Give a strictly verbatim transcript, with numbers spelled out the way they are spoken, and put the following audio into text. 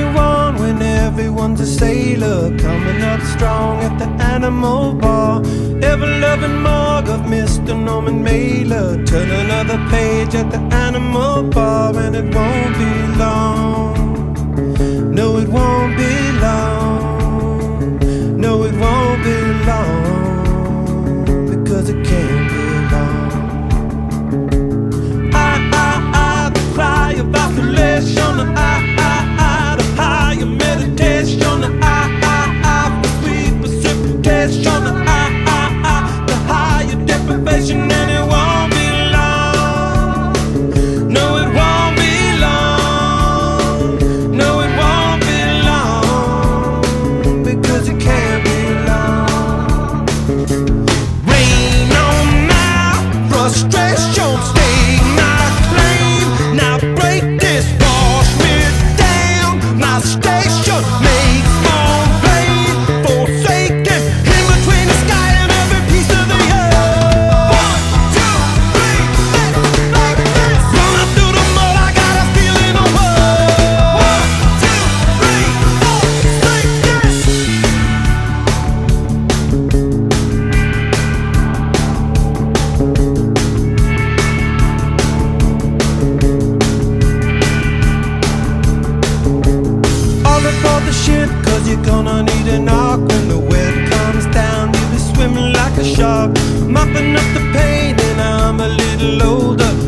twenty-one when everyone's a sailor, coming up strong at the Animal Bar. Ever-loving mug of Mister Norman Mailer, turn another page at the Animal Bar, and it won't be long. No, it won't be long. No, it won't be long, because it can't be long. I, I, I, the cry of isolation. I, I, I, the higher meditation. I, I, I, the sweet precipitation. I, I, I, the higher deprivation, and it won't be long. No, it won't be long. No, it won't be long, because it can't be long. Rain on my frustration, stay my claim. Now break this, wash me down. My station makes more rain, forsaken in between the sky and every piece of the earth. One, two, three, let's like this. Run up through the mud, I got a feeling of world. One, two, three, four, like this. All aboard the ship, cause you're gonna need an arc. When the wet comes down, you'll be swimming like a shark, mopping up the pain, and I'm a little older.